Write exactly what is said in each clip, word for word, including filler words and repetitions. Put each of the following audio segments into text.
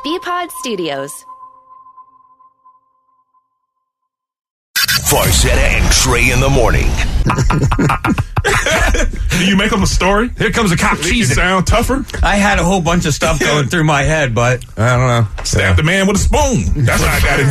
B-Pod Studios. Farzetta and Trey in the morning. Do you make up a story? Here comes a cop cheese. Sound tougher? I had a whole bunch of stuff going through my head, but I don't know. Stab the man with a spoon. That's how I got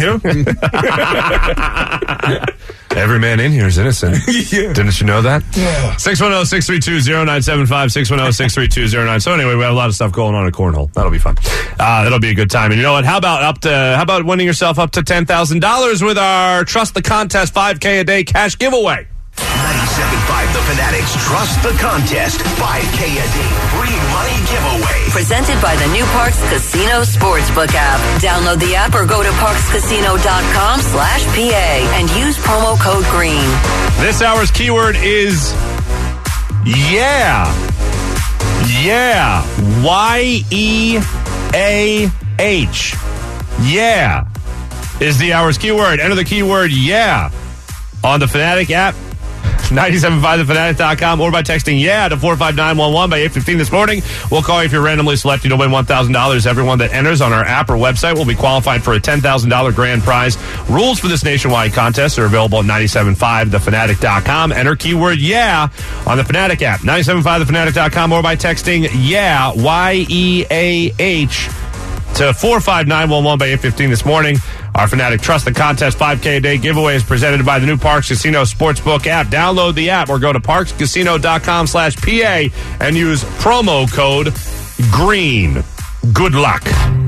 in here. Every man in here is innocent. Yeah. Didn't you know that? Yeah. six one zero, six three two, zero nine seven five, six one zero, six three two, zero nine. So anyway, we have a lot of stuff going on at Cornhole. That'll be fun. Uh, that'll be a good time. And you know what? How about up to, how about winning yourself up to ten thousand dollars with our Trust the Contest five K a day cash giveaway? ninety-seven point five The Fanatics Trust the Contest five K a day free money giveaway. Presented by the new Parks Casino Sportsbook app. Download the app or go to parkscasino.com slash PA and use promo code GREEN. This hour's keyword is yeah. Yeah. Y E A H. Yeah is the hour's keyword. Enter the keyword yeah on the Fanatic app, ninety-seven point five the fanatic dot com, or by texting yeah to four five nine one one by eight fifteen this morning. We'll call you if you're randomly selected to win one thousand dollars. Everyone that enters on our app or website will be qualified for a ten thousand dollars grand prize. Rules for this nationwide contest are available at ninety-seven point five the fanatic dot com. Enter keyword yeah on the Fanatic app, ninety-seven point five the fanatic dot com, or by texting yeah, Y E A H, to four five nine one one by eight fifteen this morning. Our Fanatic Trust the Contest five K a day giveaway is presented by the new Parks Casino Sportsbook app. Download the app or go to parkscasino.com slash PA and use promo code GREEN. Good luck.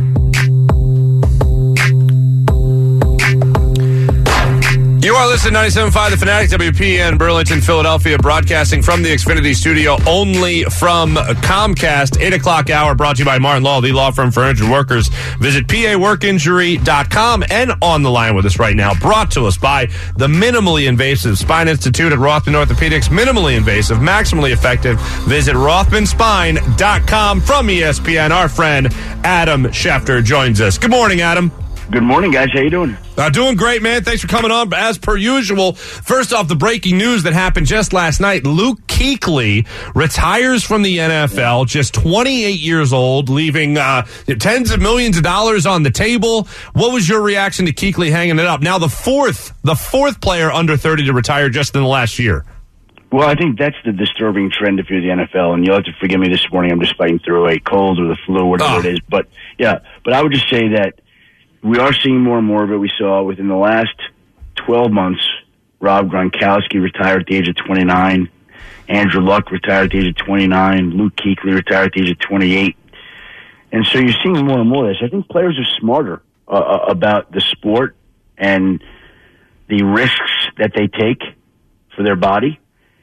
You are listening to ninety-seven point five The Fanatic, W P N, Burlington, Philadelphia, broadcasting from the Xfinity studio, only from Comcast. eight o'clock hour brought to you by Martin Law, the law firm for injured workers. Visit P A work injury dot com. And on the line with us right now, brought to us by the Minimally Invasive Spine Institute at Rothman Orthopedics. Minimally invasive, maximally effective. Visit rothman spine dot com. From E S P N, our friend Adam Schefter joins us. Good morning, Adam. Good morning, guys. How you doing? Uh, doing great, man. Thanks for coming on. As per usual, first off, the breaking news that happened just last night. Luke Kuechly retires from the N F L, just twenty-eight years old, leaving uh, tens of millions of dollars on the table. What was your reaction to Kuechly hanging it up? Now the fourth, the fourth player under thirty to retire just in the last year. Well, I think that's the disturbing trend if you're the N F L, and you'll have to forgive me this morning. I'm just fighting through a cold or the flu, whatever oh. it is. But, yeah, but I would just say that we are seeing more and more of it. We saw within the last twelve months, Rob Gronkowski retired at the age of twenty-nine. Andrew Luck retired at the age of twenty-nine. Luke Kuechly retired at the age of twenty-eight. And so you're seeing more and more of this. I think players are smarter uh, about the sport and the risks that they take for their body.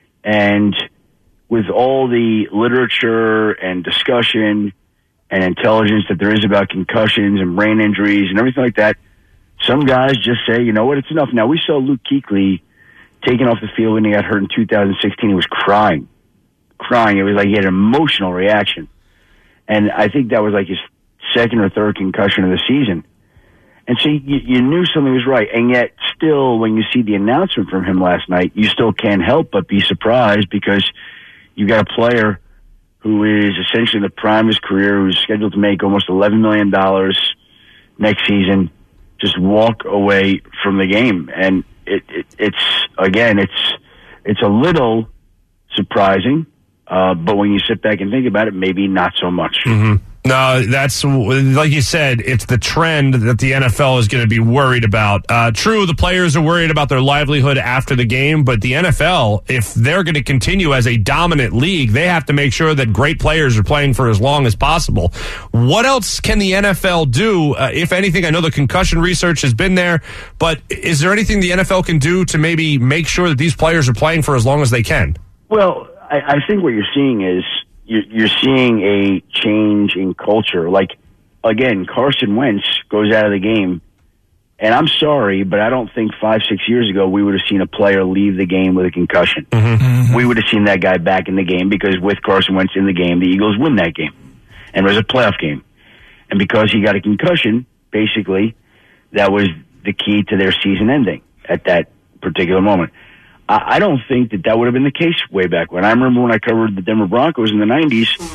And with all the literature and discussion and intelligence that there is about concussions and brain injuries and everything like that, some guys just say, you know what, it's enough. Now, we saw Luke Kuechly taken off the field when he got hurt in two thousand sixteen. He was crying, crying. It was like he had an emotional reaction. And I think that was like his second or third concussion of the season. And so you, you knew something was right. And yet still, when you see the announcement from him last night, you still can't help but be surprised because you got a player who is essentially in the prime of his career, who's scheduled to make almost eleven million dollars next season, just walk away from the game. And it, it, it's, again, it's it's a little surprising, uh, but when you sit back and think about it, maybe not so much. Mm-hmm. No, that's, like you said, it's the trend that the N F L is going to be worried about. Uh, true, the players are worried about their livelihood after the game, but the N F L, if they're going to continue as a dominant league, they have to make sure that great players are playing for as long as possible. What else can the N F L do, uh, if anything? I know the concussion research has been there, but is there anything the N F L can do to maybe make sure that these players are playing for as long as they can? Well, I, I think what you're seeing is you're seeing a change in culture. Like, again, Carson Wentz goes out of the game, and I'm sorry, but I don't think five, six years ago we would have seen a player leave the game with a concussion. Mm-hmm. Mm-hmm. We would have seen that guy back in the game because with Carson Wentz in the game, the Eagles win that game. And it was a playoff game. And because he got a concussion, basically, that was the key to their season ending at that particular moment. I don't think that that would have been the case way back when. I remember when I covered the Denver Broncos in the nineties,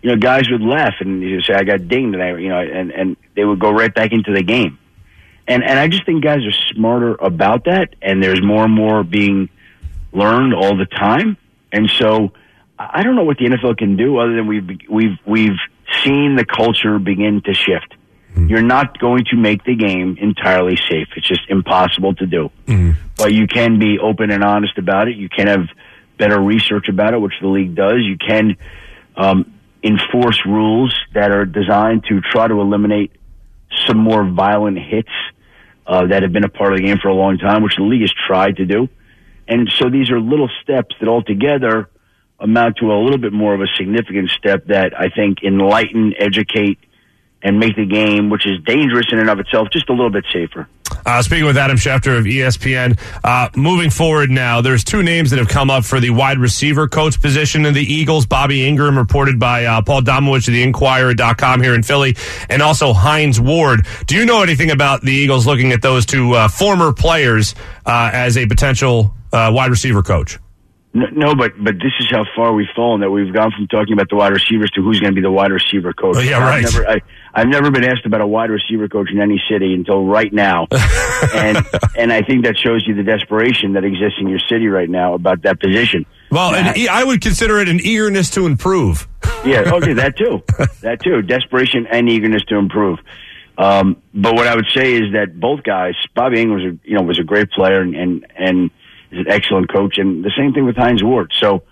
you know, guys would laugh and you say, "I got dinged," and I, you know, and and they would go right back into the game. And and I just think guys are smarter about that, and there's more and more being learned all the time. And so I don't know what the N F L can do other than we've we've we've seen the culture begin to shift. Mm-hmm. You're not going to make the game entirely safe. It's just impossible to do. Mm-hmm. But you can be open and honest about it. You can have better research about it, which the league does. You can um, enforce rules that are designed to try to eliminate some more violent hits uh, that have been a part of the game for a long time, which the league has tried to do. And so these are little steps that altogether amount to a little bit more of a significant step that I think enlighten, educate, and make the game, which is dangerous in and of itself, just a little bit safer. Uh, speaking with Adam Schefter of E S P N, uh, moving forward now, there's two names that have come up for the wide receiver coach position in the Eagles. Bobby Ingram, reported by uh, Paul Domowitch of the Inquirer dot com here in Philly, and also Hines Ward. Do you know anything about the Eagles looking at those two uh, former players uh, as a potential uh, wide receiver coach? No, but but this is how far we've fallen, that we've gone from talking about the wide receivers to who's going to be the wide receiver coach. Oh, yeah, right. I've never, I, I've never been asked about a wide receiver coach in any city until right now. and and I think that shows you the desperation that exists in your city right now about that position. Well, and e- I would consider it an eagerness to improve. Yeah, okay, that too. That too. Desperation and eagerness to improve. Um, but what I would say is that both guys, Bobby Ingram was a, you know, was a great player and, and, and is an excellent coach, and the same thing with Hines Ward. So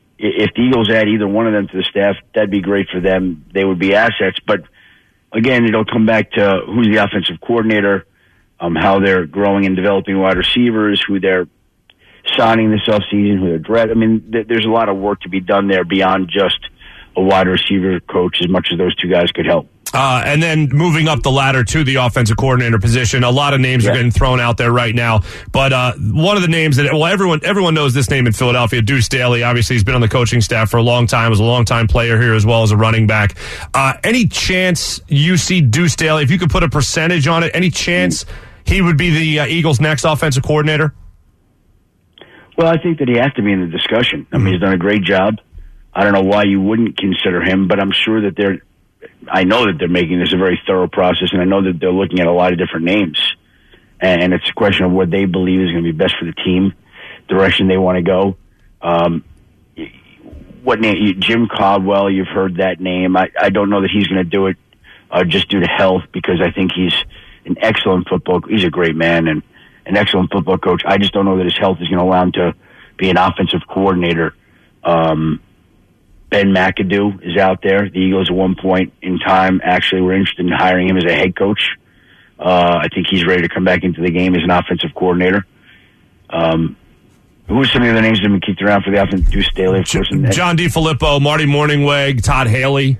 if the Eagles add either one of them to the staff, that'd be great for them. They would be assets. But again, it'll come back to who's the offensive coordinator, um, how they're growing and developing wide receivers, who they're signing this offseason, who they're drafting. I mean, th- there's a lot of work to be done there beyond just a wide receiver coach, as much as those two guys could help. Uh, and then moving up the ladder to the offensive coordinator position, a lot of names yeah. are getting thrown out there right now. But uh, one of the names that, well, everyone everyone knows this name in Philadelphia, Deuce Staley. Obviously, he's been on the coaching staff for a long time, was a long-time player here as well as a running back. Uh, any chance you see Deuce Staley, if you could put a percentage on it, any chance he would be the uh, Eagles' next offensive coordinator? Well, I think that he has to be in the discussion. I mean, mm-hmm. he's done a great job. I don't know why you wouldn't consider him, but I'm sure that they're I know that they're making this a very thorough process, and I know that they're looking at a lot of different names. And it's a question of what they believe is going to be best for the team, direction they want to go. Um, what name? Jim Caldwell, you've heard that name. I, I don't know that he's going to do it uh, just due to health, because I think he's an excellent football. He's a great man and an excellent football coach. I just don't know that his health is going to allow him to be an offensive coordinator. Um, Ben McAdoo is out there. The Eagles at one point in time actually were interested in hiring him as a head coach. Uh, I think he's ready to come back into the game as an offensive coordinator. Um, who are some of the other names that have been kicked around for the offense? Deuce Staley, of course. John DeFilippo, Marty Morningweg, Todd Haley.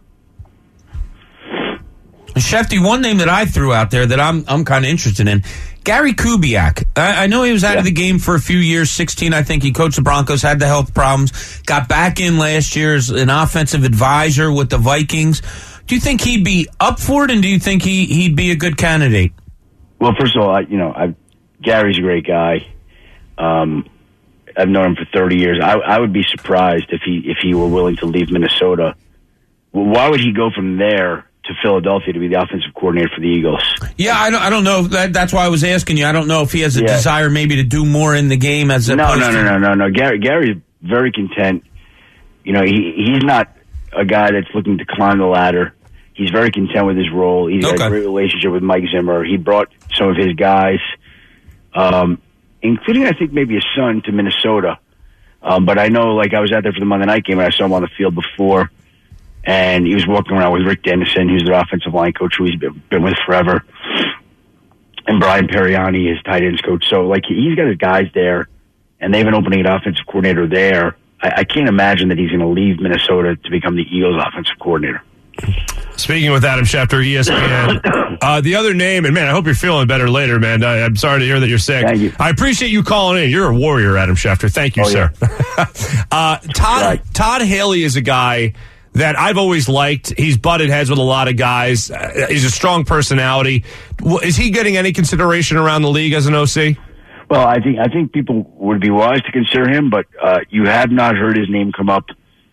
Shefty, one name that I threw out there that I'm I'm kind of interested in, Gary Kubiak. I, I know he was out yeah. of the game for a few years, sixteen, I think. He coached the Broncos, had the health problems, got back in last year as an offensive advisor with the Vikings. Do you think he'd be up for it, and do you think he, he'd be a good candidate? Well, first of all, I, you know, I, Gary's a great guy. Um, I've known him for thirty years. I, I would be surprised if he if he were willing to leave Minnesota. Well, why would he go from there to Philadelphia to be the offensive coordinator for the Eagles? Yeah, I don't, I don't know. That, that's why I was asking you. I don't know if he has a yeah. desire maybe to do more in the game as no, opposed no, no, to... no, no, no. Gary, Gary's very content. You know, he he's not a guy that's looking to climb the ladder. He's very content with his role. He's okay. got a great relationship with Mike Zimmer. He brought some of his guys, um, including, I think, maybe his son, to Minnesota. Um, but I know, like, I was out there for the Monday night game, and I saw him on the field before. And he was walking around with Rick Dennison, who's their offensive line coach, who he's been, been with forever. And Brian Periani, his tight ends coach. So, like, he's got his guys there, and they have an opening at offensive coordinator there. I, I can't imagine that he's going to leave Minnesota to become the Eagles' offensive coordinator. Speaking with Adam Schefter, E S P N. Uh, the other name, and man, I hope you're feeling better later, man. I, I'm sorry to hear that you're sick. Thank you. I appreciate you calling in. You're a warrior, Adam Schefter. Thank you, oh, sir. Yeah. uh, Todd, right. Todd Haley is a guy that I've always liked. He's butted heads with a lot of guys. Uh, he's a strong personality. Is he getting any consideration around the league as an O C? Well, I think I think people would be wise to consider him, but uh, you have not heard his name come up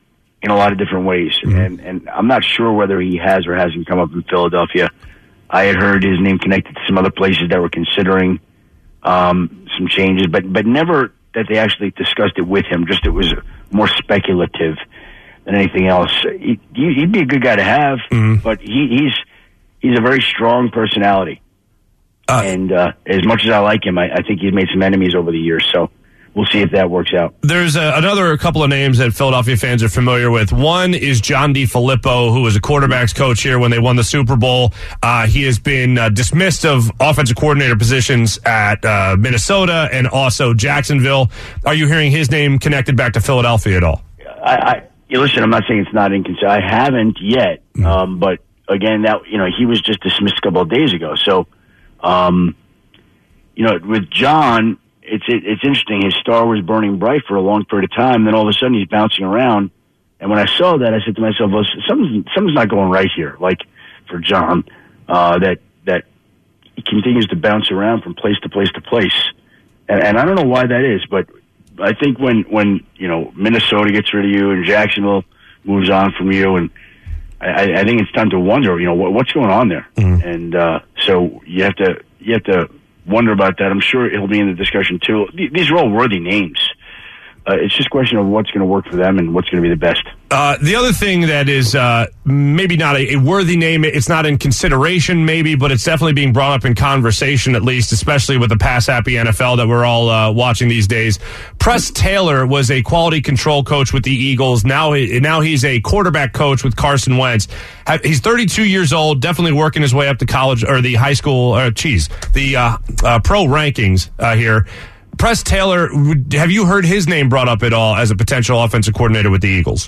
in a lot of different ways. Mm-hmm. And, and I'm not sure whether he has or hasn't come up in Philadelphia. I had heard his name connected to some other places that were considering um, some changes, but, but never that they actually discussed it with him. Just it was more speculative than anything else. He, he'd be a good guy to have, mm-hmm. but he, he's he's a very strong personality. Uh, and uh, as much as I like him, I, I think he's made some enemies over the years. So we'll see if that works out. There's a, another couple of names that Philadelphia fans are familiar with. One is John DeFilippo, who was a quarterbacks coach here when they won the Super Bowl. Uh, he has been uh, dismissed of offensive coordinator positions at uh, Minnesota and also Jacksonville. Are you hearing his name connected back to Philadelphia at all? I, I you listen, I'm not saying it's not inconsistent. I haven't yet, mm-hmm. um, but again, that you know, he was just dismissed a couple of days ago. So, um, you know, with John. It's it, it's interesting. His star was burning bright for a long period of time. Then all of a sudden, he's bouncing around. And when I saw that, I said to myself, "Well, something's something's not going right here." Like for John, uh, that that he continues to bounce around from place to place to place, and, and I don't know why that is. But I think when when you know Minnesota gets rid of you and Jacksonville moves on from you, and I, I think it's time to wonder, you know, what, what's going on there. Mm-hmm. And uh, so you have to you have to. wonder about that. I'm sure he'll be in the discussion too. These are all worthy names. Uh, it's just a question of what's going to work for them and what's going to be the best. Uh, the other thing that is uh, maybe not a, a worthy name, it's not in consideration maybe, but it's definitely being brought up in conversation at least, especially with the pass-happy N F L that we're all uh, watching these days. Press Taylor was a quality control coach with the Eagles. Now, he, now he's a quarterback coach with Carson Wentz. He's thirty-two years old, definitely working his way up to college or the high school, or geez, the uh, uh, pro rankings uh, here. Press Taylor, have you heard his name brought up at all as a potential offensive coordinator with the Eagles?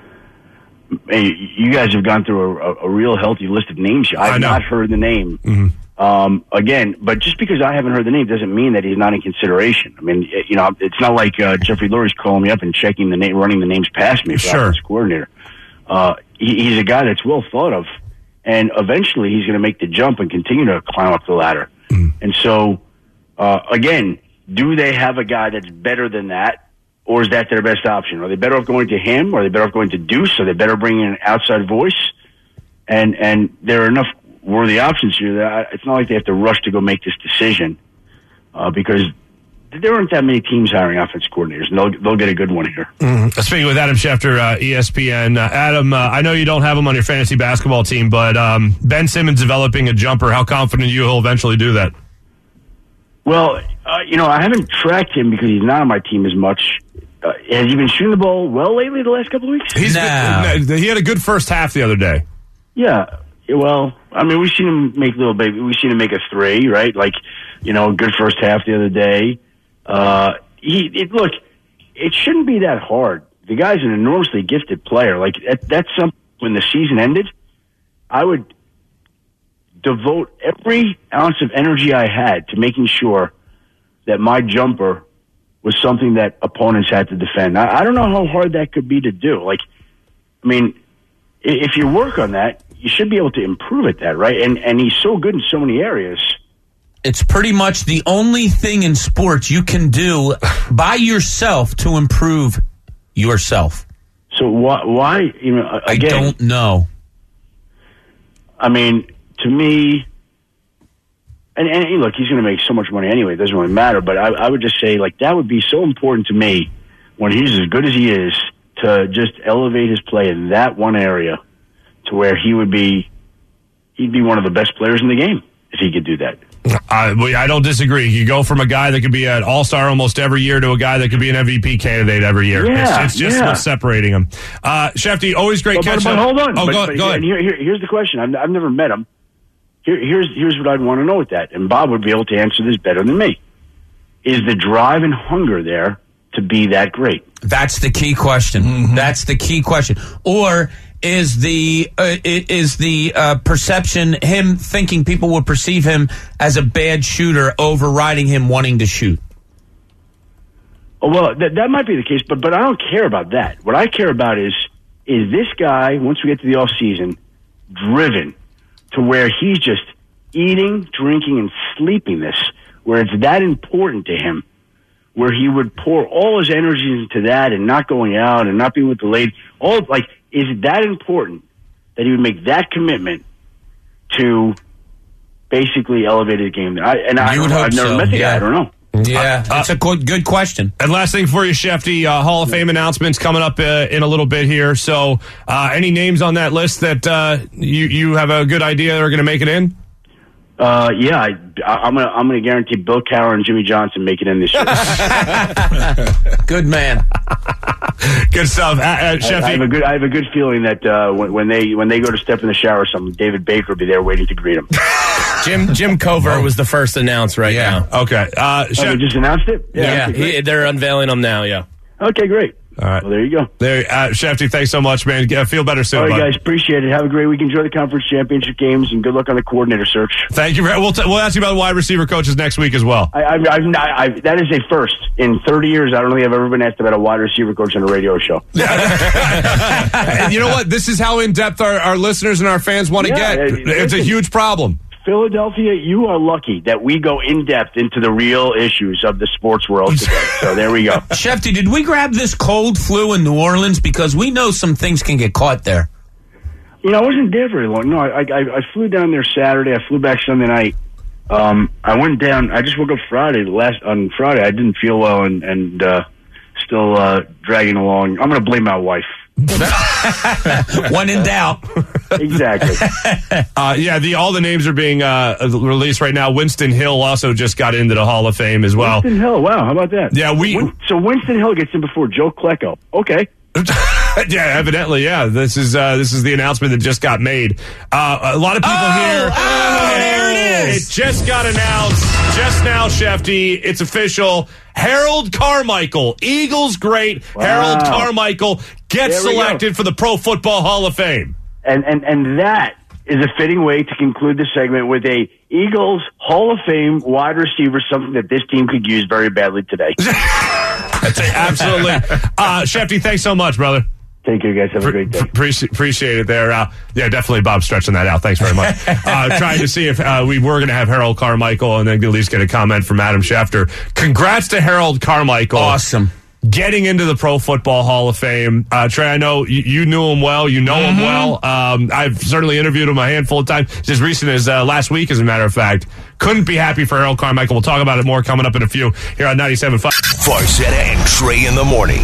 Hey, you guys have gone through a, a real healthy list of names. I've not heard the name. Mm-hmm. Um, again, but just because I haven't heard the name doesn't mean that he's not in consideration. I mean, you know, it's not like uh, Jeffrey Lurie's calling me up and checking the name, running the names past me for sure. offensive coordinator. Uh, he, he's a guy that's well thought of, and eventually he's going to make the jump and continue to climb up the ladder. Mm. And so, uh, again, do they have a guy that's better than that, or is that their best option? Are they better off going to him, or are they better off going to Deuce? Are they better bringing an outside voice? And and there are enough worthy options here that it's not like they have to rush to go make this decision uh, because there aren't that many teams hiring offensive coordinators, and they'll, they'll get a good one here. Mm-hmm. Speaking with Adam Schefter, uh, E S P N. Uh, Adam, uh, I know you don't have him on your fantasy basketball team, but um, Ben Simmons developing a jumper. How confident are you he'll eventually do that? Well, uh, you know, I haven't tracked him because he's not on my team as much. Uh, has he been shooting the ball well lately the last couple of weeks? He's no. been, he had a good first half the other day. Yeah. Well, I mean, we've seen him make little baby. We've seen him make a three, right? Like, you know, good first half the other day. Uh, he it, look, it shouldn't be that hard. The guy's an enormously gifted player. Like that, that's something. When the season ended, I would devote every ounce of energy I had to making sure that my jumper was something that opponents had to defend. I, I don't know how hard that could be to do. Like, I mean, if you work on that, you should be able to improve at that, right? And and he's so good in so many areas. It's pretty much the only thing in sports you can do by yourself to improve yourself. So why, why you know, again, I don't know. I mean, to me, and, and look, he's going to make so much money anyway. It doesn't really matter. But I, I would just say, like, that would be so important to me when he's as good as he is to just elevate his play in that one area to where he would be, he'd be one of the best players in the game if he could do that. I, I don't disagree. You go from a guy that could be an all-star almost every year to a guy that could be an M V P candidate every year. Yeah, it's, it's just yeah. what's separating him. Uh, Shefty, always great but, catch but, but hold on. Oh, but, go, but, go ahead. And here, here, here's the question. I've, I've never met him. Here, here's, here's what I'd want to know with that. And Bob would be able to answer this better than me. Is the drive and hunger there to be that great? That's the key question. Mm-hmm. That's the key question. Or is the uh, is the uh, perception him thinking people will perceive him as a bad shooter overriding him wanting to shoot? Oh, well, that that might be the case, but but I don't care about that. What I care about is is this guy, once we get to the off season, driven to where he's just eating, drinking, and sleeping this, where it's that important to him, where he would pour all his energy into that and not going out and not being with the ladies. All like, is it that important that he would make that commitment to basically elevate his game? I, and I, You would I've hope never so, met the yeah. guy. I don't know. Yeah, that's a good, good question. And last thing for you, Shefty, uh, Hall of Fame announcements coming up uh, in a little bit here. So, uh, any names on that list that uh, you you have a good idea are going to make it in? Uh, yeah, I, I'm gonna I'm gonna guarantee Bill Cowher and Jimmy Johnson make it in this year. Good man. Good stuff, uh, uh, Shefty. I have a good I have a good feeling that uh, when, when they when they go to step in the shower, or something, David Baker will be there waiting to greet him. Jim Jim Covert was the first announced right Yeah. now. Okay, uh, Oh, Shef- they just announced it. Yeah, okay, he, they're unveiling them now. Yeah. okay, great. All right. Well, there you go. there, uh, Shefty. Thanks so much, man. Get, feel better soon, All right, bud. guys, appreciate it. Have a great week. Enjoy the conference championship games, and good luck on the coordinator search. Thank you. For, we'll t- we'll ask you about wide receiver coaches next week as well. I, I've, I've not, I've, that is a first in thirty years. I don't think I've ever been asked about a wide receiver coach on a radio show. And you know what? This is how in depth our, our listeners and our fans want to Yeah, get. uh, It's a listen. huge problem. Philadelphia, you are lucky that we go in depth into the real issues of the sports world today. So there we go. Shefty, did we grab this cold flu in New Orleans? Because we know some things can get caught there. You know, I wasn't there very long. No, I, I, I flew down there Saturday. I flew back Sunday night. Um, I went down. I just woke up Friday. Last on Friday, I didn't feel well and and uh, still uh, dragging along. I'm going to blame my wife. When in doubt. Exactly. Uh, yeah, the all the names are being uh, released right now. Winston Hill also just got into the Hall of Fame as well. Winston Hill. Wow, how about that? Yeah, we- Win- so Winston Hill gets in before Joe Klecko. Okay. Yeah, evidently, yeah. This is uh, this is the announcement that just got made. Uh, a lot of people Oh, here. oh, there it is. It just got announced just now, Shefty. It's official. Harold Carmichael, Eagles great. Wow. Harold Carmichael gets There we go. selected for the Pro Football Hall of Fame. And and and that is a fitting way to conclude the segment with a Eagles Hall of Fame wide receiver, something that this team could use very badly today. That's it, absolutely. Uh, Shefty, thanks so much, brother. Take care, guys. Have a great day. Appreciate, appreciate it there. Uh, yeah, definitely Bob stretching that out. Thanks very much. Uh, trying to see if uh, we were going to have Harold Carmichael and then at least get a comment from Adam Schefter. Congrats to Harold Carmichael. Awesome. Getting into the Pro Football Hall of Fame. Uh, Trey, I know you, you knew him well. You know Mm-hmm. him well. Um, I've certainly interviewed him a handful of times, just as recent as uh, last week, as a matter of fact. Couldn't be happy for Harold Carmichael. We'll talk about it more coming up in a few here on ninety-seven point five. Farzetta and Trey in the morning.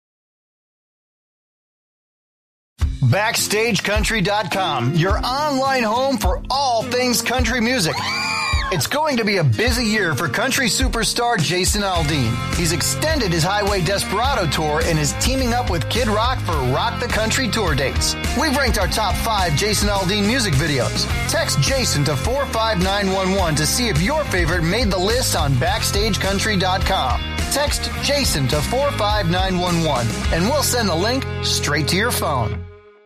Backstage Country dot com, your online home for all things country music. It's going to be a busy year for country superstar Jason Aldean. He's extended his Highway Desperado tour and is teaming up with Kid Rock for Rock the Country tour dates. We've ranked our top five Jason Aldean music videos. Text Jason to four five nine one one to see if your favorite made the list on Backstage Country dot com. Text Jason to four five nine one one and we'll send the link straight to your phone.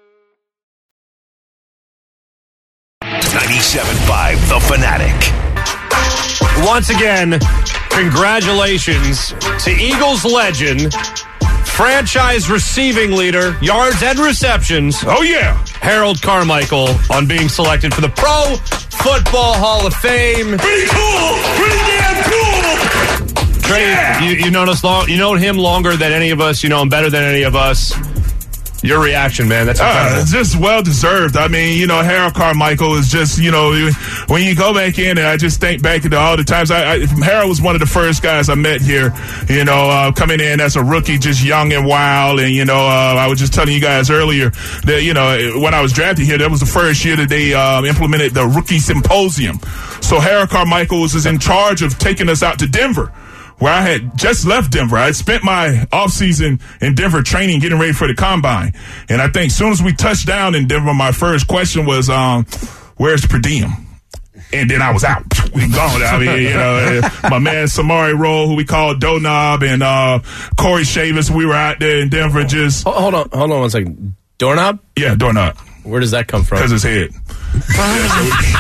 ninety-seven point five The Fanatic. Once again, congratulations to Eagles legend, franchise receiving leader, yards and receptions. Oh, yeah. Harold Carmichael on being selected for the Pro Football Hall of Fame. Pretty cool. Pretty damn cool. Trey, Yeah. you, you know us long. You know him longer than any of us. You know him better than any of us. Your reaction, man. That's incredible. Uh, it's just well deserved. I mean, you know, Harold Carmichael is just, you know, when you go back in and I just think back to all the times I, I Harold was one of the first guys I met here, you know, uh, coming in as a rookie, just young and wild. And, you know, uh, I was just telling you guys earlier that, you know, when I was drafted here, that was the first year that they um, implemented the rookie symposium. So Harold Carmichael was in charge of taking us out to Denver, where I had just left Denver. I had spent my offseason in Denver training, getting ready for the combine. And I think as soon as we touched down in Denver, my first question was, um, where's per diem? And then I was out. We gone. I mean, you know, my man Samari Roll, who we called Doorknob, and uh, Corey Shavis, we were out there in Denver just... Ho- Hold on, hold on one second. Doorknob? Yeah, Doorknob. Where does that come from? Because his head. Yeah,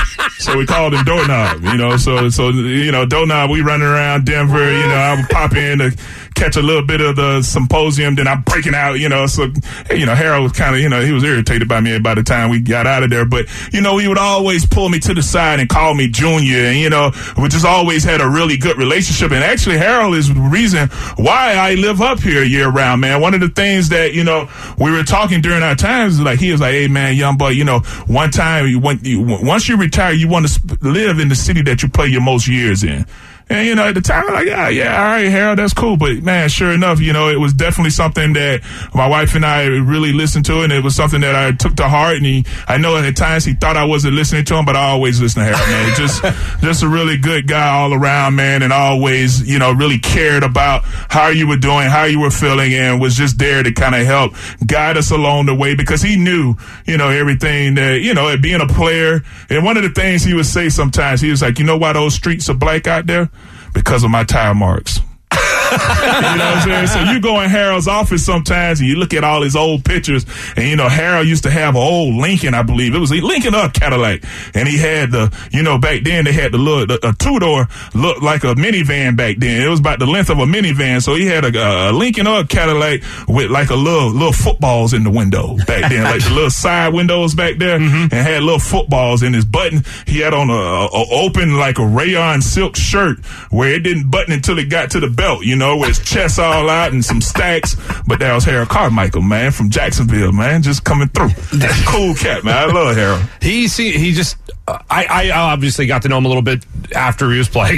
So we called him Doorknob, you know. So, so you know, Doorknob, we running around Denver, you know, I would pop in to catch a little bit of the symposium, then I'm breaking out, you know. So, you know, Harold was kind of, you know, he was irritated by me by the time we got out of there. But, you know, he would always pull me to the side and call me Junior. And, you know, we just always had a really good relationship. And actually, Harold is the reason why I live up here year round, man. One of the things that, you know, we were talking during our times, like, he was like, hey, man, young boy, you know, one time, you went, you, once you retire, you want to sp- live in the city that you play your most years in. And, you know, at the time, I'm like, yeah, yeah, all right, Harold, that's cool. But, man, sure enough, you know, it was definitely something that my wife and I really listened to, and it was something that I took to heart. And he, I know at times he thought I wasn't listening to him, but I always listen to Harold, man. Just, just a really good guy all around, man, and always, you know, really cared about how you were doing, how you were feeling, and was just there to kind of help guide us along the way, because he knew, you know, everything that, you know, being a player. And one of the things he would say sometimes, he was like, you know why those streets are black out there? Because of my tire marks. You know what I'm saying? So you go in Harold's office sometimes and you look at all his old pictures, and, you know, Harold used to have an old Lincoln, I believe. It was a Lincoln or Cadillac. And he had the, you know, back then they had the little, the, a two-door look like a minivan back then. It was about the length of a minivan. So he had a, a Lincoln or a Cadillac with like a little, little footballs in the window back then, like the little side windows back there, mm-hmm. and had little footballs in his button. He had on a, a open, like a rayon silk shirt where it didn't button until it got to the belt, you know. Know, with his chest all out and some stacks. But that was Harold Carmichael, man, from Jacksonville, man, just coming through. Cool cat, man. I love Harold. He see, he just, uh, I, I obviously got to know him a little bit after he was playing.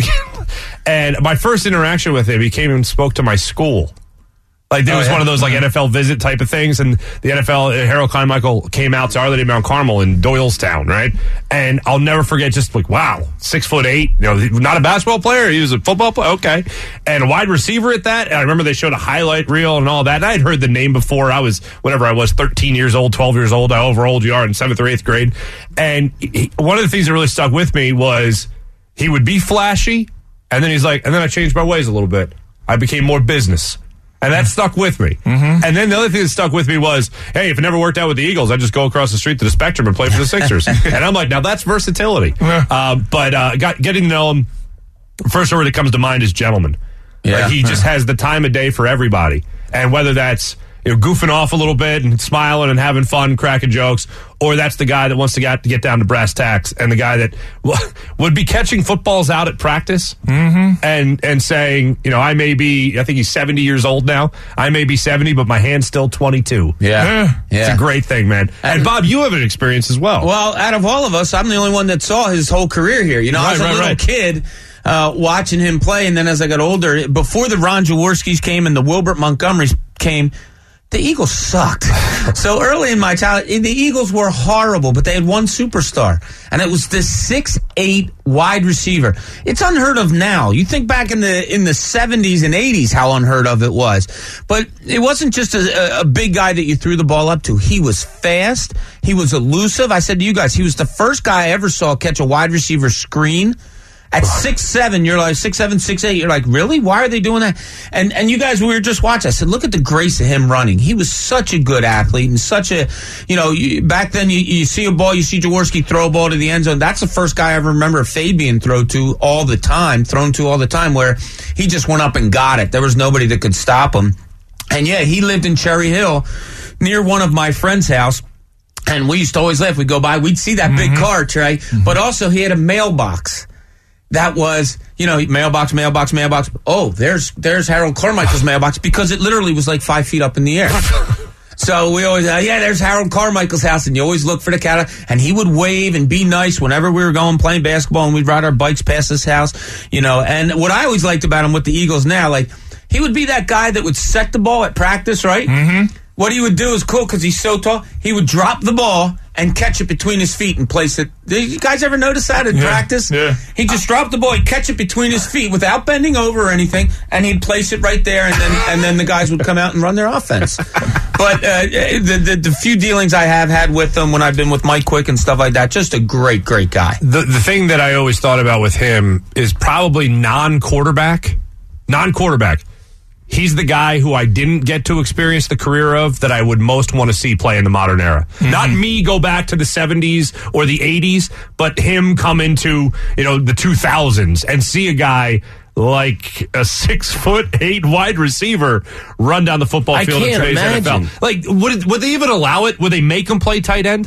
And my first interaction with him, he came and spoke to my school. Like, there oh, was yeah. one of those, like, N F L visit type of things, and the N F L, Harold Carmichael came out to Our Lady of Mount Carmel in Doylestown, right? And I'll never forget, just like, wow, six foot eight, you know, not a basketball player, he was a football player, okay. And a wide receiver at that, and I remember they showed a highlight reel and all that, and I had heard the name before. I was, whenever I was thirteen years old, twelve years old, however old you are, in seventh or eighth grade. And he, one of the things that really stuck with me was he would be flashy, and then he's like, and then I changed my ways a little bit. I became more business. And that stuck with me. Mm-hmm. And then the other thing that stuck with me was, hey, if it never worked out with the Eagles, I'd just go across the street to the Spectrum and play for the Sixers. And I'm like, now that's versatility. Yeah. Uh, but uh, got, getting to know him, first word that comes to mind is gentleman. Yeah. Like, he just has the time of day for everybody. And whether that's, you know, goofing off a little bit and smiling and having fun, cracking jokes, or that's the guy that wants to get, to get down to brass tacks, and the guy that would be catching footballs out at practice, mm-hmm. and and saying, you know, I may be, I think he's seventy years old now. I may be seventy, but my hand's still twenty-two. Yeah. yeah. It's a great thing, man. And, and Bob, you have an experience as well. Well, out of all of us, I'm the only one that saw his whole career here. You know, right, I was a right, little right. kid. Uh, watching him play, and then as I got older, before the Ron Jaworskis came and the Wilbert Montgomerys came, the Eagles sucked. So early in my childhood, the Eagles were horrible, but they had one superstar, and it was this six eight wide receiver. It's unheard of now. You think back in the in the seventies and eighties how unheard of it was. But it wasn't just a, a big guy that you threw the ball up to. He was fast. He was elusive. I said to you guys, he was the first guy I ever saw catch a wide receiver screen. At six seven, you're like six seven, six eight. You're like, really? Why are they doing that? And and you guys, we were just watching. I said, look at the grace of him running. He was such a good athlete and such a, you know, you, back then you, you see a ball, you see Jaworski throw a ball to the end zone. That's the first guy I ever remember a fade being thrown to all the time, thrown to all the time, where he just went up and got it. There was nobody that could stop him. And yeah, he lived in Cherry Hill near one of my friend's house. And we used to always laugh. We'd go by, we'd see that mm-hmm. big car, Trey. Mm-hmm. But also he had a mailbox. That was, you know, mailbox, mailbox, mailbox. Oh, there's there's Harold Carmichael's mailbox, because it literally was like five feet up in the air. So we always, uh, yeah, there's Harold Carmichael's house, and you always look for the cat, and he would wave and be nice whenever we were going playing basketball, and we'd ride our bikes past his house, you know. And what I always liked about him with the Eagles now, like, he would be that guy that would set the ball at practice, right? Mm-hmm. What he would do is cool, because he's so tall. He would drop the ball and catch it between his feet and place it. Did you guys ever notice that in yeah, practice? Yeah. He just dropped the ball, he'd catch it between his feet without bending over or anything, and he'd place it right there, and then and then the guys would come out and run their offense. But uh, the, the the few dealings I have had with him when I've been with Mike Quick and stuff like that, just a great, great guy. The the thing that I always thought about with him is probably non-quarterback. Non-quarterback. he's the guy who I didn't get to experience the career of that I would most want to see play in the modern era. Mm-hmm. Not me go back to the seventies or the eighties, but him come into, you know, the two thousands and see a guy like a six foot eight wide receiver run down the football I field in can't today's imagine. N F L. Like, would would they even allow it? Would they make him play tight end?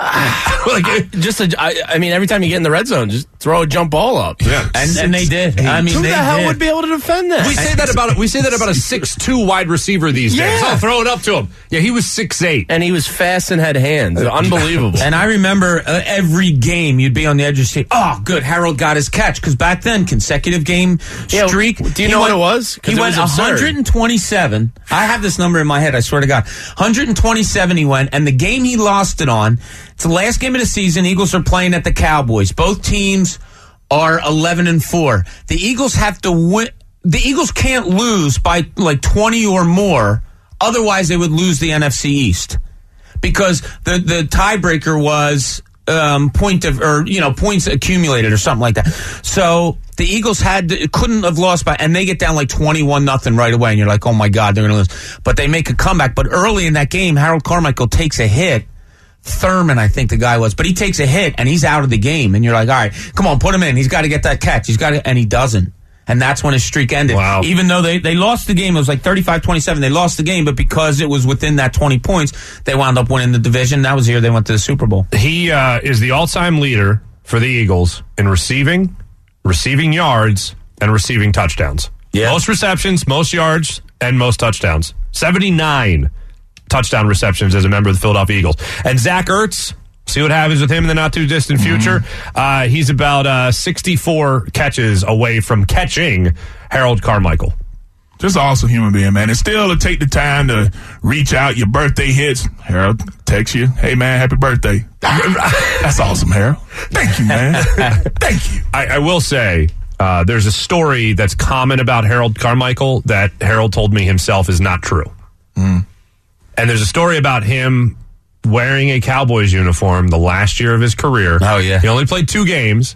like just a, I, I mean, every time you get in the red zone, just throw a jump ball up. Yeah, and, and they did. I mean, who they the hell did. would be able to defend that? We say that about we say that about a six two wide receiver these days. Yeah. Oh, throw it up to him. Yeah, he was six eight, and he was fast and had hands. Unbelievable. And I remember uh, every game you'd be on the edge of your seat. Oh, good, Harold got his catch because back then consecutive game Yeah, streak. do you he know went, what it was? 'Cause He it went was absurd. one twenty-seven. I have this number in my head. I swear to God, one twenty-seven. He went, and the game he lost it on. It's the last game of the season. Eagles are playing at the Cowboys. Both teams are eleven and four. The Eagles have to win. The Eagles can't lose by like twenty or more. Otherwise, they would lose the N F C East because the the tiebreaker was um, point of or you know points accumulated or something like that. So the Eagles had to, couldn't have lost by, and they get down like twenty-one nothing right away, and you're like, oh my God, they're going to lose. But they make a comeback. But early in that game, Harold Carmichael takes a hit. Thurman, I think the guy was, but he takes a hit and he's out of the game, and you're like, all right, come on, put him in. He's got to get that catch. He's got to, and he doesn't. And that's when his streak ended. Wow. Even though they, they lost the game, it was like thirty-five twenty-seven. They lost the game, but because it was within that twenty points, they wound up winning the division. That was the year they went to the Super Bowl. He uh, is the all-time leader for the Eagles in receiving, receiving yards, and receiving touchdowns. Yeah. Most receptions, most yards, and most touchdowns. seventy-nine touchdown receptions as a member of the Philadelphia Eagles. And Zach Ertz, see what happens with him in the not-too-distant future. Mm-hmm. Uh, he's about uh, sixty-four catches away from catching Harold Carmichael. Just an awesome human being, man. And still to take the time to reach out. Your birthday hits. Harold texts you, hey, man, happy birthday. That's awesome, Harold. Thank you, man. Thank you. I, I will say, uh, there's a story that's common about Harold Carmichael that Harold told me himself is not true. Mm. And there's a story about him wearing a Cowboys uniform the last year of his career. Oh, yeah. He only played two games,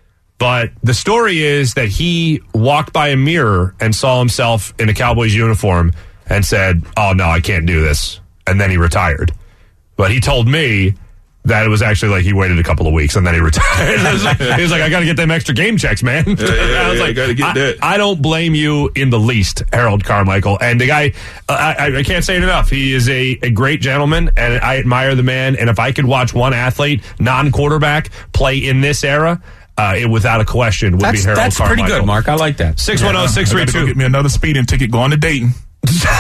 but the story is that he walked by a mirror and saw himself in a Cowboys uniform and said, oh, no, I can't do this. And then he retired. But he told me that it was actually like he waited a couple of weeks and then he retired. He was like, he was like I got to get them extra game checks, man. Yeah, yeah, I was yeah, like, gotta get I, that. I don't blame you in the least, Harold Carmichael. And the guy, uh, I, I can't say it enough. He is a, a great gentleman, and I admire the man. And if I could watch one athlete, non-quarterback, play in this era, uh, it without a question would That's, be Harold that's Carmichael. pretty good, Mark. I like that. six one zero, six three I gotta go two. get me another speeding ticket going to Dayton. you know,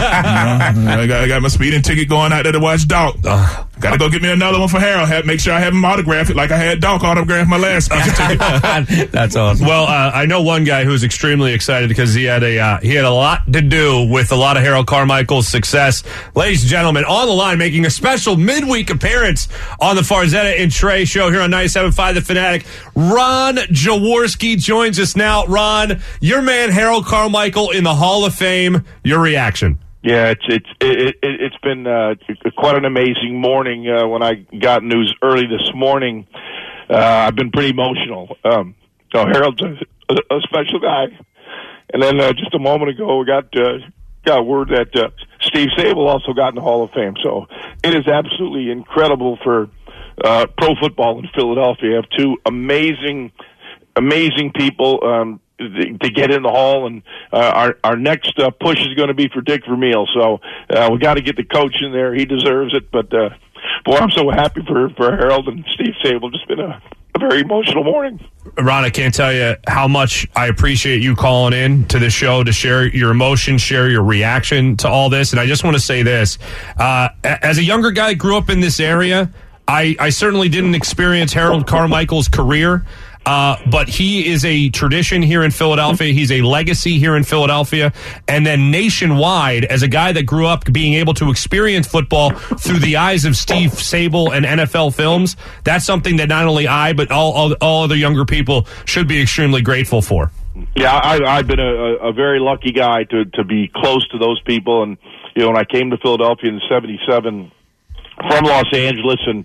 I, got, I got my speeding ticket going out there to watch Doc. Uh, Got to go get me another one for Harold. Have, make sure I have him autograph it like I had Doc autograph my last speeding ticket. That's awesome. Well, uh, I know one guy who's extremely excited because he had a uh, he had a lot to do with a lot of Harold Carmichael's success. Ladies and gentlemen, on the line, making a special midweek appearance on the Farzetta and Trey show here on ninety-seven point five The Fanatic, Ron Jaworski joins us now. Ron, your man Harold Carmichael in the Hall of Fame. Your reaction? Yeah, it's it's it, it, it's been uh, quite an amazing morning. Uh, when I got news early this morning, uh, I've been pretty emotional. Um, so Harold's a, a special guy, and then uh, just a moment ago, we got uh, got word that uh, Steve Sable also got in the Hall of Fame. So it is absolutely incredible for uh, pro football in Philadelphia. You have two amazing, amazing people. Um, to get in the hall, and uh, our our next uh, push is going to be for Dick Vermeil. So uh, we got to get the coach in there; he deserves it. But uh, boy, I'm so happy for for Harold and Steve Sable. Just been a, a very emotional morning. Ron, I can't tell you how much I appreciate you calling in to the show to share your emotions, share your reaction to all this. And I just want to say this: uh, as a younger guy, grew up in this area. I, I certainly didn't experience Harold Carmichael's career. Uh, but he is a tradition here in Philadelphia. He's a legacy here in Philadelphia. And then nationwide, as a guy that grew up being able to experience football through the eyes of Steve Sable and N F L films, that's something that not only I, but all, all, all other younger people should be extremely grateful for. Yeah, I, I've been a, a very lucky guy to, to be close to those people. And, you know, when I came to Philadelphia in seventy-seven from Los Angeles and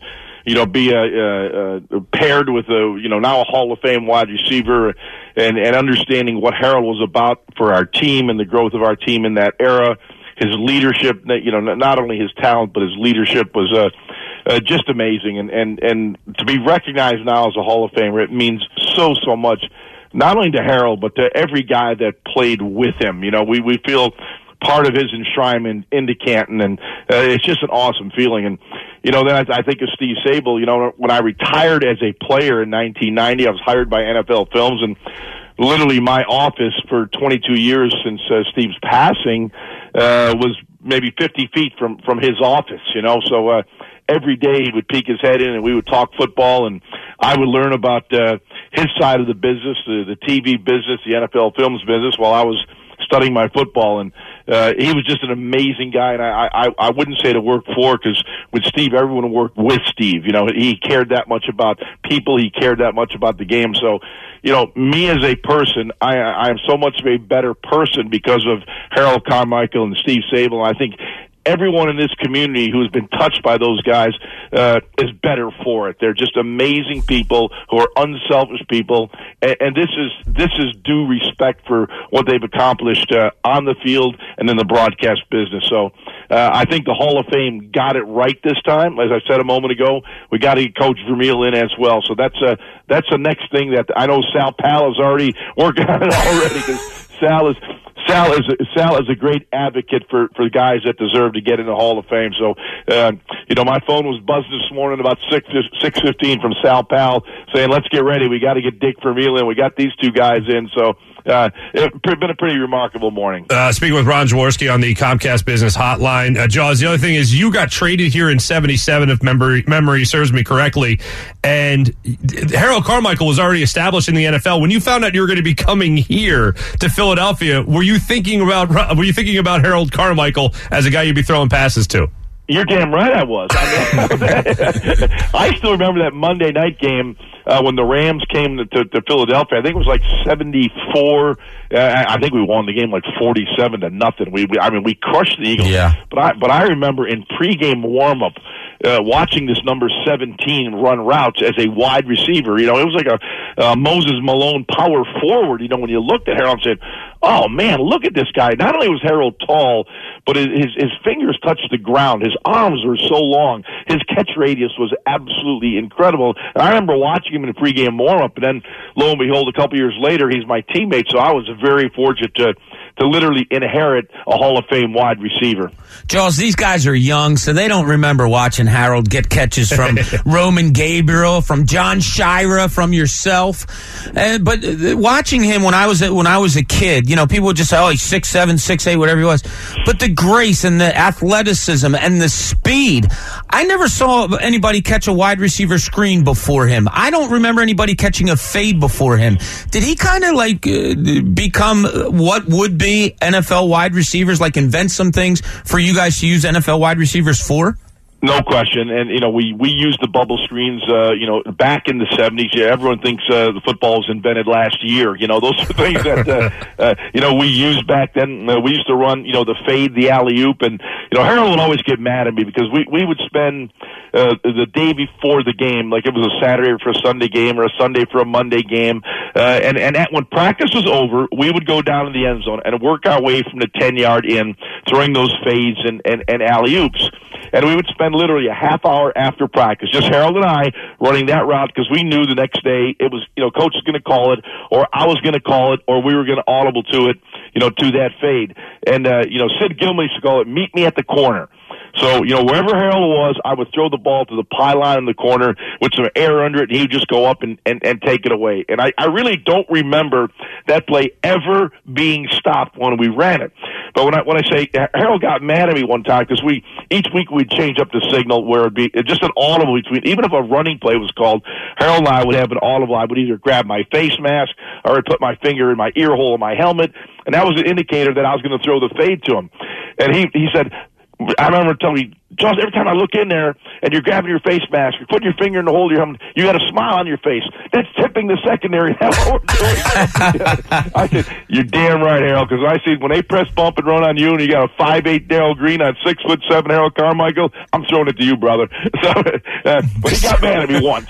you know, be a, a, a paired with a, you know, now a Hall of Fame wide receiver, and, and understanding what Harold was about for our team and the growth of our team in that era. His leadership, you know, not only his talent, but his leadership was uh, uh, just amazing. And, and, and to be recognized now as a Hall of Famer, it means so, so much, not only to Harold, but to every guy that played with him. You know, we, we feel part of his enshrinement into Canton, and uh, it's just an awesome feeling. And, you know, then I, I think of Steve Sabol. You know, when I retired as a player in nineteen ninety, I was hired by N F L Films, and literally my office for twenty-two years since uh, Steve's passing uh, was maybe fifty feet from, from his office, you know. So uh, every day he would peek his head in and we would talk football, and I would learn about uh, his side of the business, the, the T V business, the N F L Films business, while I was studying my football. And uh, he was just an amazing guy, and I, I, I wouldn't say to work for, because with Steve, everyone worked with Steve. You know, he cared that much about people. He cared that much about the game. So, you know, me as a person, I, I am so much of a better person because of Harold Carmichael and Steve Sabol. I think everyone in this community who's been touched by those guys uh, is better for it. They're just amazing people who are unselfish people, and, and this is this is due respect for what they've accomplished uh, on the field and in the broadcast business. So uh, I think the Hall of Fame got it right this time. As I said a moment ago, we got to get Coach Vermeil in as well. So that's a that's the next thing that I know Sal Pal is already working on it already, because Sal is. Sal is Sal is a great advocate for, for guys that deserve to get in the Hall of Fame. So, uh, you know, my phone was buzzing this morning about six six fifteen from Sal Pal saying, "Let's get ready. We got to get Dick Vermeil in. We got these two guys in." So, uh, it's been a pretty remarkable morning. Uh, speaking with Ron Jaworski on the Comcast Business Hotline, uh, Jaws. The other thing is, you got traded here in seventy-seven, if memory memory serves me correctly, and Harold Carmichael was already established in the N F L. When you found out you were going to be coming here to Philadelphia, were you thinking about were you thinking about Harold Carmichael as a guy you'd be throwing passes to? You're damn right I was. I, mean, I still remember that Monday night game uh, when the Rams came to, to, to Philadelphia. I think it was like seventy-four. Uh, I think we won the game like forty-seven to nothing. We, we I mean, we crushed the Eagles. Yeah. But I, but I remember in pregame warm-up, Uh, watching this number seventeen run routes as a wide receiver. You know, it was like a uh, Moses Malone power forward. You know, when you looked at Harold and said, "Oh man, look at this guy." Not only was Harold tall, but his his fingers touched the ground. His arms were so long. His catch radius was absolutely incredible. And I remember watching him in the pregame warm-up, and then lo and behold, a couple years later, he's my teammate. So I was very fortunate to to literally inherit a Hall of Fame wide receiver. Jaws, these guys are young, so they don't remember watching Harold get catches from Roman Gabriel, from John Shira, from yourself. Uh, but watching him when I was a, when I was a kid, you know, people would just say, "Oh, he's six seven, six eight, whatever he was." But the grace and the athleticism and the speed, I never saw anybody catch a wide receiver screen before him. I don't remember anybody catching a fade before him. Did he kind of like uh, become what would be N F L wide receivers, like invent some things for you guys to use N F L wide receivers for? No question. And, you know, we, we used the bubble screens, uh, you know, back in the seventies. Yeah, everyone thinks uh, the football was invented last year. You know, those are things that, uh, uh, you know, we used back then. Uh, we used to run, you know, the fade, the alley-oop. And, you know, Harold would always get mad at me because we, we would spend uh, the day before the game, like it was a Saturday for a Sunday game or a Sunday for a Monday game. Uh, and and at, when practice was over, we would go down in the end zone and work our way from the ten-yard in, throwing those fades and, and, and alley-oops. And we would spend literally a half hour after practice, just Harold and I, running that route because we knew the next day it was, you know, coach was going to call it, or I was going to call it, or we were going to audible to it, you know, to that fade. And, uh, you know, Sid Gilman used to call it, "Meet me at the corner." So, you know, wherever Harold was, I would throw the ball to the pylon in the corner with some air under it, and he would just go up and, and, and take it away. And I, I really don't remember that play ever being stopped when we ran it. But when I when I say Harold got mad at me one time because we each week we'd change up the signal where it'd be just an audible between, even if a running play was called, Harold and I would have an audible. I would either grab my face mask or I'd put my finger in my ear hole of my helmet, and that was an indicator that I was going to throw the fade to him. And he he said, I remember telling me, Charles, every time I look in there and you're grabbing your face mask, you're putting your finger in the hole of your helmet, you got a smile on your face. That's tipping the secondary. That's what we're doing. I said, you're damn right, Harold, because I see when they press bump and run on you and you got a five eight Darrell Green on six foot seven Harold Carmichael, I'm throwing it to you, brother. So, uh, but he got mad at me once.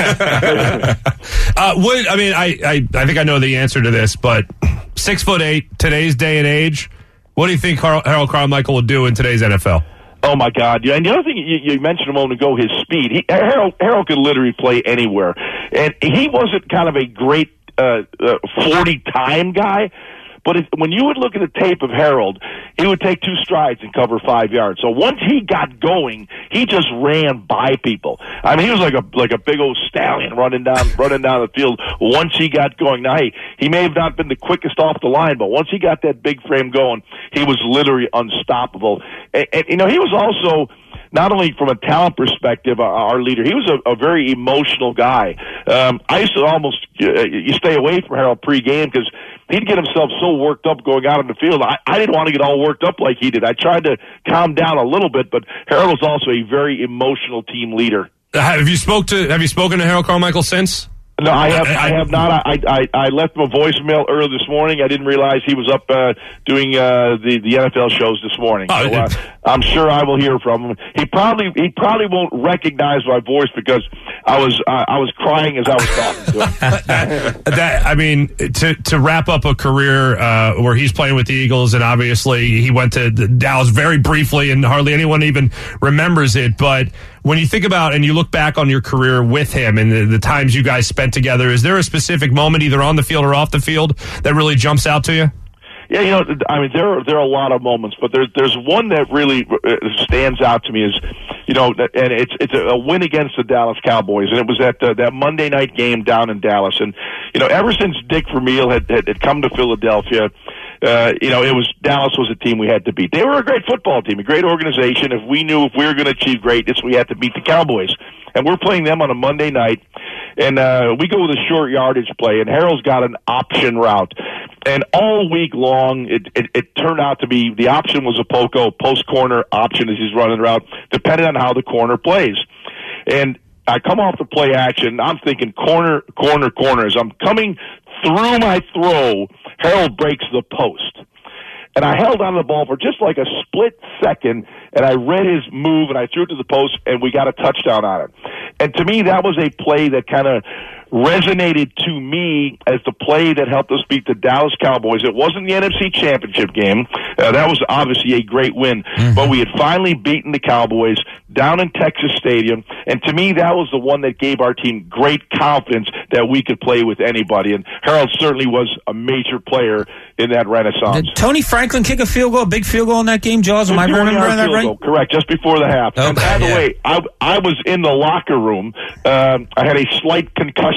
uh, what, I mean, I, I, I think I know the answer to this, but six foot eight, today's day and age, what do you think Carl, Harold Carmichael will do in today's N F L? Oh, my God. Yeah, and the other thing you, you mentioned a moment ago, his speed. He, Harold, Harold could literally play anywhere. And he wasn't kind of a great uh, uh, forty-time guy. But it, when you would look at the tape of Harold, he would take two strides and cover five yards. So once he got going, he just ran by people. I mean, he was like a like a big old stallion running down running down the field. Once he got going, now hey, he may have not been the quickest off the line, but once he got that big frame going, he was literally unstoppable. And, and you know, he was also, not only from a talent perspective, our leader, he was a, a very emotional guy. Um, I used to almost uh, you stay away from Harold pregame because he'd get himself so worked up going out on the field. I, I didn't want to get all worked up like he did. I tried to calm down a little bit, but Harold was also a very emotional team leader. Have you spoke to Have you spoken to Harold Carmichael since? No, I have. I have not. I I, I left him a voicemail earlier this morning. I didn't realize he was up uh, doing uh, the the N F L shows this morning. So, uh, I'm sure I will hear from him. He probably he probably won't recognize my voice because I was uh, I was crying as I was talking to him. that I mean, to to wrap up a career uh, where he's playing with the Eagles, and obviously he went to Dallas very briefly, and hardly anyone even remembers it, but. When you think about and you look back on your career with him and the, the times you guys spent together, is there a specific moment, either on the field or off the field, that really jumps out to you? Yeah, you know, I mean, there are, there are a lot of moments, but there's there's one that really stands out to me is, you know, and it's it's a win against the Dallas Cowboys, and it was that uh, that Monday night game down in Dallas, and you know, ever since Dick Vermeil had had, had come to Philadelphia. Uh, you know, it was Dallas was a team we had to beat. They were a great football team, a great organization. If we knew if we were going to achieve greatness, we had to beat the Cowboys. And we're playing them on a Monday night, and uh, we go with a short yardage play, and Harold's got an option route. And all week long, it, it, it turned out to be the option was a Poco, post corner option as he's running the route, depending on how the corner plays. And I come off the play action, I'm thinking corner, corner, corner. As I'm coming through my throw, Harold breaks the post. And I held on to the ball for just like a split second, and I read his move, and I threw it to the post, and we got a touchdown on it. And to me, that was a play that kind of resonated to me as the play that helped us beat the Dallas Cowboys. It wasn't the N F C Championship game. Uh, that was obviously a great win. Mm-hmm. But we had finally beaten the Cowboys down in Texas Stadium. And to me, that was the one that gave our team great confidence that we could play with anybody. And Harold certainly was a major player in that renaissance. Did Tony Franklin kick a field goal, a big field goal in that game, Jaws? Am I remembering that right? Goal, correct, just before the half. Okay, and by the yeah. way, I, I was in the locker room. Um, I had a slight concussion.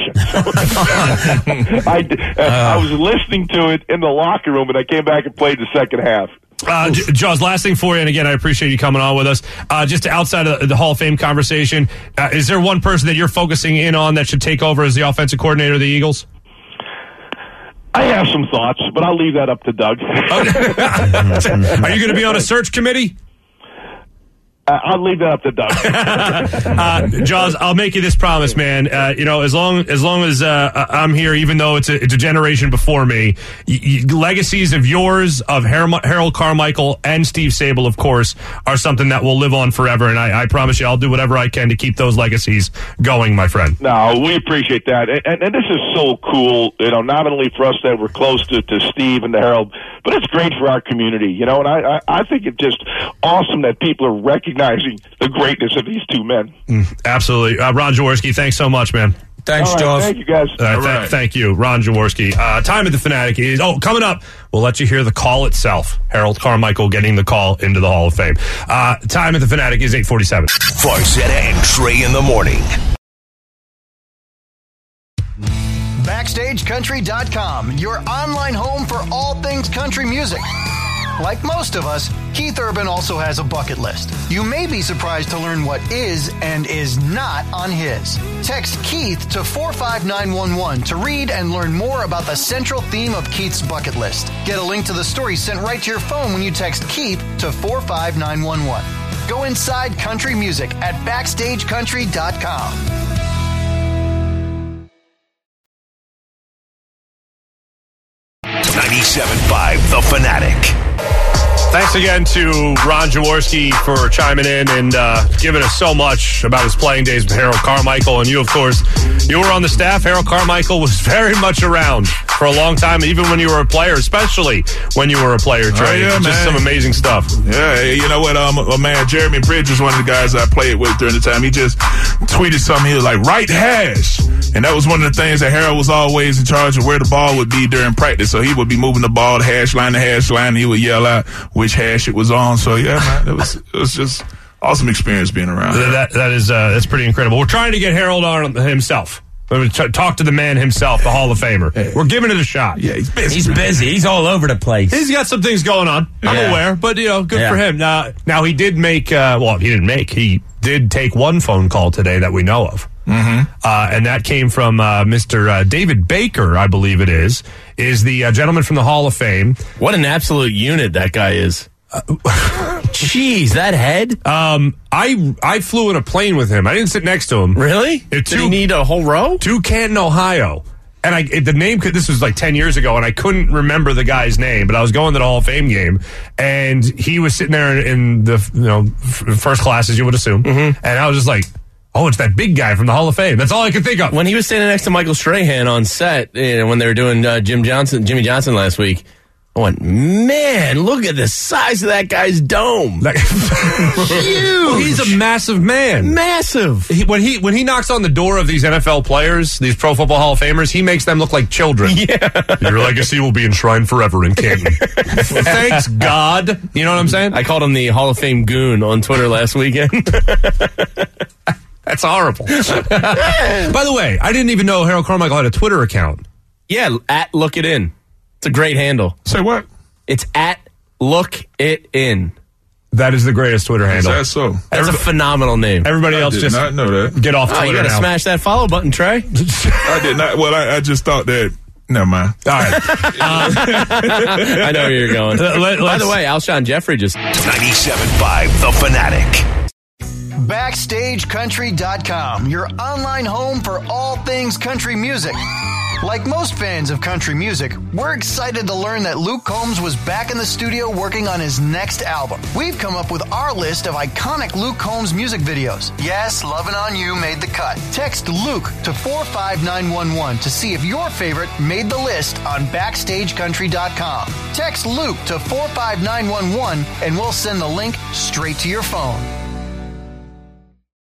I, uh, I was listening to it in the locker room, and I came back and played the second half. Uh, J- Jaws, last thing for you, and again, I appreciate you coming on with us. Uh, just outside of the Hall of Fame conversation, uh, is there one person that you're focusing in on that should take over as the offensive coordinator of the Eagles? I have some thoughts, but I'll leave that up to Doug. Are you going to be on a search committee? Uh, I'll leave that up to Doug. uh, Jaws, I'll make you this promise, man. Uh, you know, as long as long as uh, I'm here, even though it's a, it's a generation before me, y- y- legacies of yours, of Har- Harold Carmichael, and Steve Sable, of course, are something that will live on forever. And I, I promise you, I'll do whatever I can to keep those legacies going, my friend. No, we appreciate that, and, and, and this is so cool. You know, not only for us that we're close to, to Steve and to Harold, but it's great for our community. You know, and I, I, I think it's just awesome that people are recognizing the greatness of these two men. Mm, absolutely. Uh, Ron Jaworski, thanks so much, man. Thanks, right, Jaws. Thank you, guys. Uh, th- right. Thank you, Ron Jaworski. Uh, time at the Fanatic is, oh, coming up, we'll let you hear the call itself. Harold Carmichael getting the call into the Hall of Fame. Uh, time at the Fanatic is eight forty-seven. Farzetta and Trey in the morning. Backstage Country dot com, your online home for all things country music. Like most of us, Keith Urban also has a bucket list. You may be surprised to learn what is and is not on his. Text Keith to four five nine one one to read and learn more about the central theme of Keith's bucket list. Get a link to the story sent right to your phone when you text Keith to four five nine one one. Go inside country music at backstage country dot com. ninety-seven point five The Fanatic. Thanks again to Ron Jaworski for chiming in and uh, giving us so much about his playing days with Harold Carmichael. And you, of course, you were on the staff. Harold Carmichael was very much around for a long time, even when you were a player, especially when you were a player, Trey. Oh, yeah, Just man. some amazing stuff. Yeah, you know what? Um, my man Jeremy Bridge was one of the guys I played with during the time. He just tweeted something. He was like, right hash. And that was one of the things that Harold was always in charge of where the ball would be during practice. So he would be moving the ball, the hash line, the hash line, and he would yell out which hash it was on. So, yeah, man, it was, it was just awesome experience being around. That, that is uh, that's pretty incredible. We're trying to get Harold on himself. We're going to talk to the man himself, the Hall of Famer. Hey. We're giving it a shot. Yeah, he's busy. He's busy. He's all over the place. He's got some things going on. I'm Yeah. aware, but, you know, good Yeah. for him. Uh, now, he did make, uh, well, he didn't make, he did take one phone call today that we know of. Mm-hmm. Uh, and that came from uh, Mister Uh, David Baker, I believe it is, is the uh, gentleman from the Hall of Fame. What an absolute unit that guy is. Jeez, that head? Um, I I flew in a plane with him. I didn't sit next to him. Really? It- Did he need a whole row? To Canton, Ohio. And I, it- the name, could, this was like ten years ago, and I couldn't remember the guy's name, but I was going to the Hall of Fame game, and he was sitting there in the, you know, f- first class, as you would assume, mm-hmm. and I was just like, oh, it's that big guy from the Hall of Fame. That's all I could think of. When he was standing next to Michael Strahan on set, you know, when they were doing uh, Jim Johnson, Jimmy Johnson last week, I went, man, look at the size of that guy's dome. Like, Huge. he's a massive man. Massive. He, when he when he knocks on the door of these N F L players, these Pro Football Hall of Famers, he makes them look like children. Yeah. Your legacy will be enshrined forever in Canton. Thanks, God. You know what I'm saying? I called him the Hall of Fame goon on Twitter last weekend. That's horrible. By the way, I didn't even know Harold Carmichael had a Twitter account. Yeah, at Look It In. It's a great handle. Say what? It's at Look It In. That is the greatest Twitter Is handle. that so? That's a phenomenal name. Everybody I else did just not know that. get off Oh, Twitter you gotta now. smash that follow button, Trey. I did not. Well, I, I just thought that. Never mind. All right. I know where you're going. Let- let- By let's- the way, Alshon Jeffrey just... ninety-seven point five The Fanatic. backstage country dot com, your online home for all things country music. Like most fans of country music, we're excited to learn that Luke Combs was back in the studio working on his next album. We've come up with our list of iconic Luke Combs music videos. Yes, Lovin' On You made the cut. Text Luke to four five nine one one to see if your favorite made the list on backstage country dot com. Text Luke to four five nine one one and we'll send the link straight to your phone.